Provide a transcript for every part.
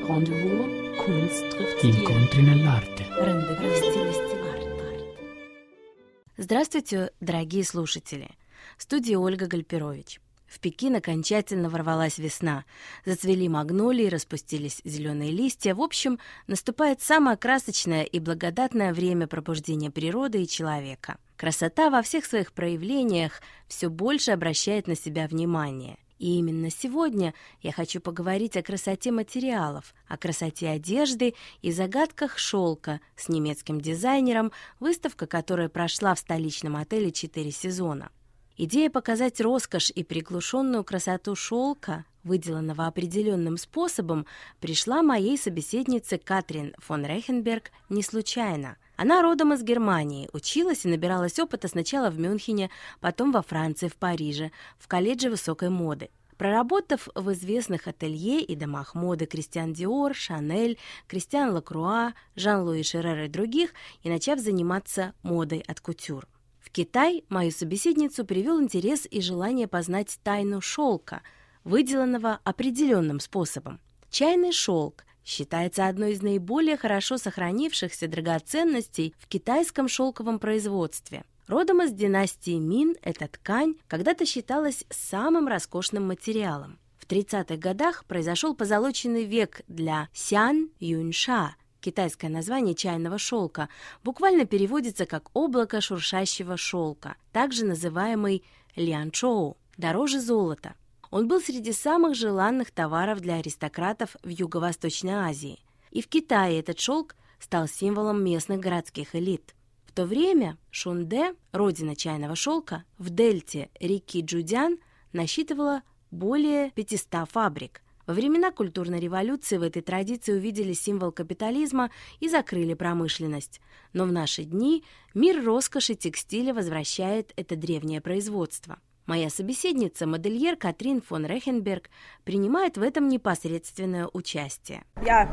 Rendezvous, Kunst trifft Stil. Incontri nell'arte. Rendezvous, стилистика. Здравствуйте, дорогие слушатели! В студии Ольга Гальперович. В Пекин окончательно ворвалась весна. Зацвели магнолии, распустились зеленые листья. В общем, наступает самое красочное и благодатное время пробуждения природы и человека. Красота во всех своих проявлениях все больше обращает на себя внимание. И именно сегодня я хочу поговорить о красоте материалов, о красоте одежды и загадках шелка с немецким дизайнером, выставка которой прошла в столичном отеле 4 сезона. Идея показать роскошь и приглушенную красоту шелка, выделанного определенным способом, пришла моей собеседнице Катрин фон Рехенберг не случайно. Она родом из Германии, училась и набиралась опыта сначала в Мюнхене, потом во Франции, в Париже, в колледже высокой моды. Проработав в известных ателье и домах моды Кристиан Диор, Шанель, Кристиан Лакруа, Жан-Луи Шерер и других, и начав заниматься модой от кутюр. В Китай мою собеседницу привел интерес и желание познать тайну шелка, выделанного определенным способом. Чайный шелк считается одной из наиболее хорошо сохранившихся драгоценностей в китайском шелковом производстве. Родом из династии Мин эта ткань когда-то считалась самым роскошным материалом. В 30-х годах произошел позолоченный век для сян юньша. Китайское название чайного шелка буквально переводится как «облако шуршащего шелка», также называемый лянчоу, дороже золота. Он был среди самых желанных товаров для аристократов в Юго-Восточной Азии. И в Китае этот шелк стал символом местных городских элит. В то время Шунде, родина чайного шелка, в дельте реки Джудян насчитывала более 500 фабрик. Во времена культурной революции в этой традиции увидели символ капитализма и закрыли промышленность. Но в наши дни мир роскоши текстиля возвращает это древнее производство. Моя собеседница, модельер Катрин фон Рехенберг, принимает в этом непосредственное участие.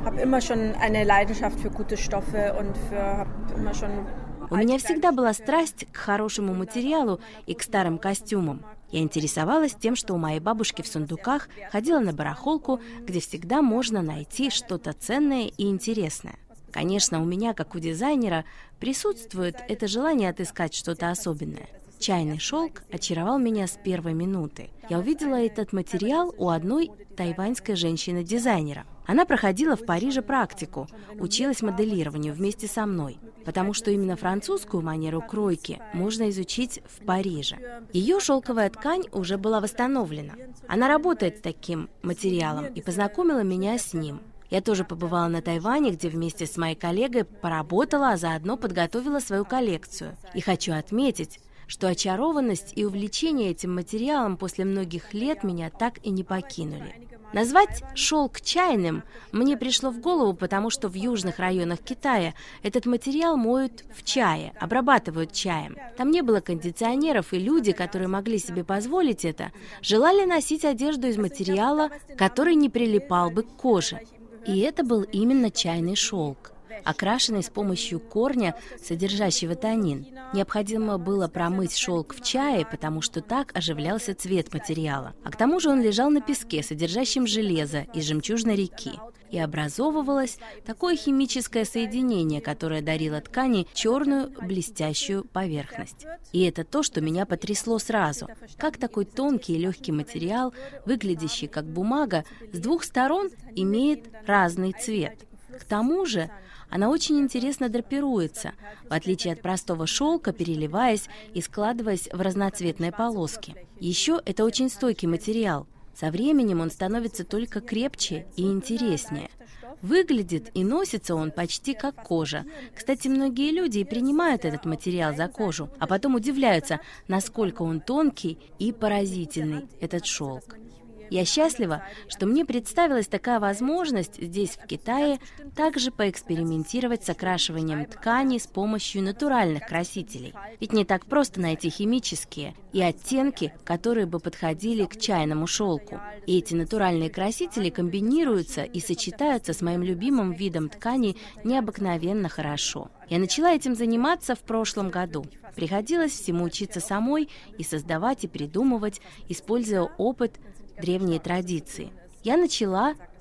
У меня всегда была страсть к хорошему материалу и к старым костюмам. Я интересовалась тем, что у моей бабушки в сундуках, ходила на барахолку, где всегда можно найти что-то ценное и интересное. Конечно, у меня, как у дизайнера, присутствует это желание отыскать что-то особенное. Чайный шелк очаровал меня с первой минуты. Я увидела этот материал у одной тайваньской женщины-дизайнера. Она проходила в Париже практику, училась моделированию вместе со мной, потому что именно французскую манеру кройки можно изучить в Париже. Ее шелковая ткань уже была восстановлена. Она работает с таким материалом и познакомила меня с ним. Я тоже побывала на Тайване, где вместе с моей коллегой поработала, а заодно подготовила свою коллекцию. И хочу отметить, что очарованность и увлечение этим материалом после многих лет меня так и не покинули. Назвать шелк чайным мне пришло в голову, потому что в южных районах Китая этот материал моют в чае, обрабатывают чаем. Там не было кондиционеров, и люди, которые могли себе позволить это, желали носить одежду из материала, который не прилипал бы к коже. И это был именно чайный шелк, окрашенный с помощью корня, содержащего танин. Необходимо было промыть шелк в чае, потому что так оживлялся цвет материала. А к тому же он лежал на песке, содержащем железо из жемчужной реки. И образовывалось такое химическое соединение, которое дарило ткани черную блестящую поверхность. И это то, что меня потрясло сразу. Как такой тонкий и легкий материал, выглядящий как бумага, с двух сторон имеет разный цвет. К тому же она очень интересно драпируется, в отличие от простого шелка, переливаясь и складываясь в разноцветные полоски. Еще это очень стойкий материал. Со временем он становится только крепче и интереснее. Выглядит и носится он почти как кожа. Кстати, многие люди и принимают этот материал за кожу, а потом удивляются, насколько он тонкий и поразительный, этот шелк. Я счастлива, что мне представилась такая возможность здесь, в Китае, также поэкспериментировать с окрашиванием ткани с помощью натуральных красителей. Ведь не так просто найти химические и оттенки, которые бы подходили к чайному шелку. И эти натуральные красители комбинируются и сочетаются с моим любимым видом ткани необыкновенно хорошо. Я начала этим заниматься в прошлом году. Приходилось всему учиться самой и создавать, и придумывать, используя опыт древние традиции. Я начала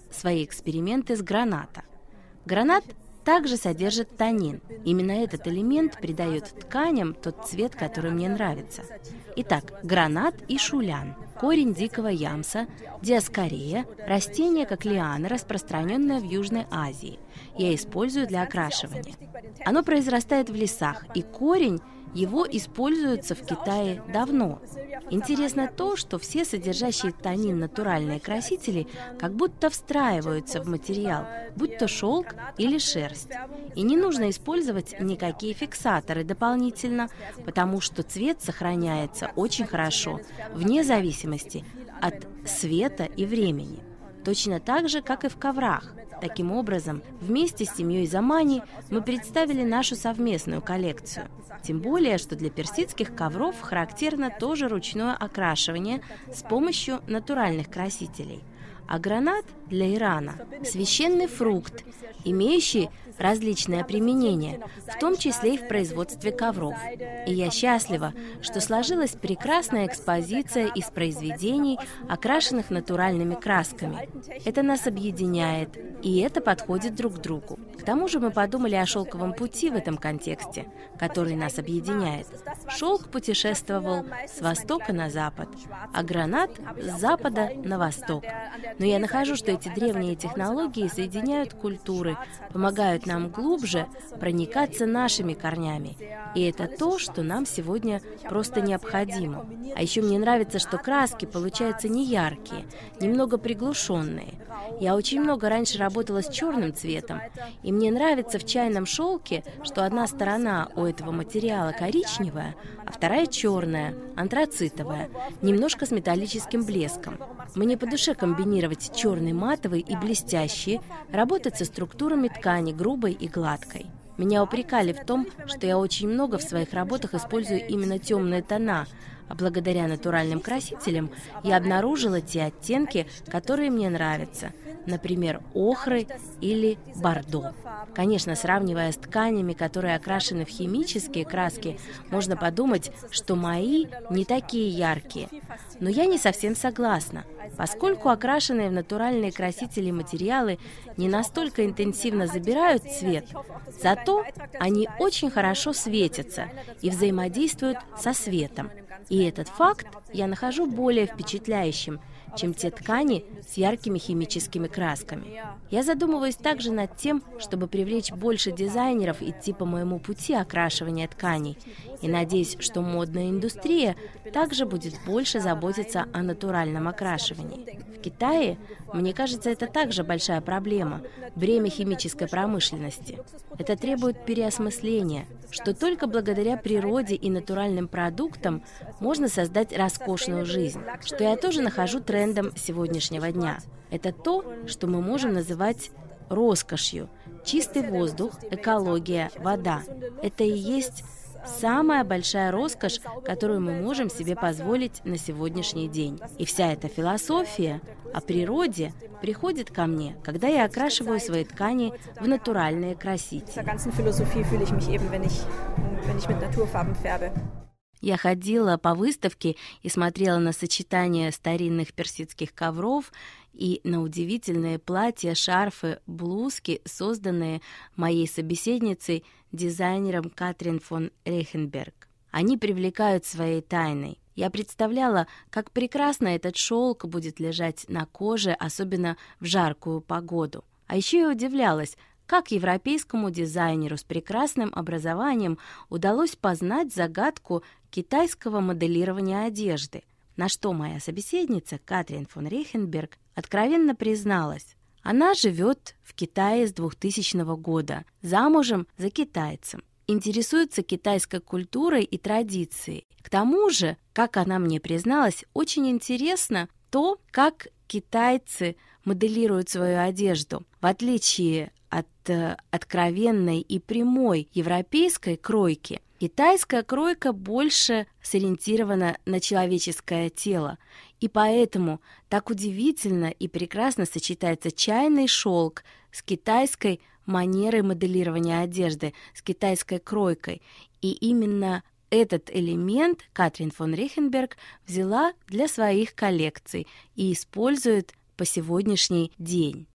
свои эксперименты с граната. Гранат также содержит танин. Именно этот элемент придает тканям тот цвет, который мне нравится. Итак, гранат и шулян, корень дикого ямса, диаскорея, растение как лиана, распространенное в Южной Азии. Я использую для окрашивания. Оно произрастает в лесах, и корень его используется в Китае давно. Интересно то, что все содержащие танин натуральные красители как будто встраиваются в материал, будь то шелк или шерсть. И не нужно использовать никакие фиксаторы дополнительно, потому что цвет сохраняется очень хорошо, вне зависимости от света и времени. Точно так же, как и в коврах. Таким образом, вместе с семьей Замани мы представили нашу совместную коллекцию. Тем более, что для персидских ковров характерно тоже ручное окрашивание с помощью натуральных красителей. А гранат для Ирана – священный фрукт, имеющий различное применение, в том числе и в производстве ковров. И я счастлива, что сложилась прекрасная экспозиция из произведений, окрашенных натуральными красками. Это нас объединяет, и это подходит друг к другу. К тому же мы подумали о шелковом пути в этом контексте, который нас объединяет. Шелк путешествовал с востока на запад, а гранат – с запада на восток. Но я нахожу, что эти древние технологии соединяют культуры, помогают нам глубже проникаться нашими корнями. И это то, что нам сегодня просто необходимо. А еще мне нравится, что краски получаются неяркие, немного приглушенные. Я очень много раньше работала с черным цветом, и мне нравится в чайном шелке, что одна сторона у этого материала коричневая, а вторая черная, антрацитовая, немножко с металлическим блеском. Мне по душе комбинировать черный матовый и блестящий, работать со структурами ткани грубой и гладкой. Меня упрекали в том, что я очень много в своих работах использую именно темные тона, а благодаря натуральным красителям я обнаружила те оттенки, которые мне нравятся, например, охры или бордо. Конечно, сравнивая с тканями, которые окрашены в химические краски, можно подумать, что мои не такие яркие. Но я не совсем согласна, поскольку окрашенные в натуральные красители материалы не настолько интенсивно забирают цвет, зато они очень хорошо светятся и взаимодействуют со светом. И этот факт я нахожу более впечатляющим, чем те ткани с яркими химическими красками. Я задумываюсь также над тем, чтобы привлечь больше дизайнеров идти по моему пути окрашивания тканей, и надеюсь, что модная индустрия также будет больше заботиться о натуральном окрашивании. В Китае, мне кажется, это также большая проблема – бремя химической промышленности. Это требует переосмысления, что только благодаря природе и натуральным продуктам можно создать роскошную жизнь, что я тоже нахожу трендом сегодняшнего дня. Это то, что мы можем называть роскошью. Чистый воздух, экология, вода – это и есть самая большая роскошь, которую мы можем себе позволить на сегодняшний день. И вся эта философия о природе приходит ко мне, когда я окрашиваю свои ткани в натуральные красители. Я ходила по выставке и смотрела на сочетание старинных персидских ковров и на удивительные платья, шарфы, блузки, созданные моей собеседницей, дизайнером Катрин фон Рейхенберг. Они привлекают своей тайной. Я представляла, как прекрасно этот шелк будет лежать на коже, особенно в жаркую погоду. А еще я удивлялась, как европейскому дизайнеру с прекрасным образованием удалось познать загадку китайского моделирования одежды, на что моя собеседница Катрин фон Рейхенберг откровенно призналась. Она живет в Китае с 2000 года, замужем за китайцем, интересуется китайской культурой и традицией. К тому же, как она мне призналась, очень интересно то, как китайцы моделируют свою одежду. В отличие от откровенной и прямой европейской кройки, китайская кройка больше сориентирована на человеческое тело, и поэтому так удивительно и прекрасно сочетается чайный шелк с китайской манерой моделирования одежды, с китайской кройкой. И именно этот элемент Катрин фон Рейхенберг взяла для своих коллекций и использует по сегодняшний день.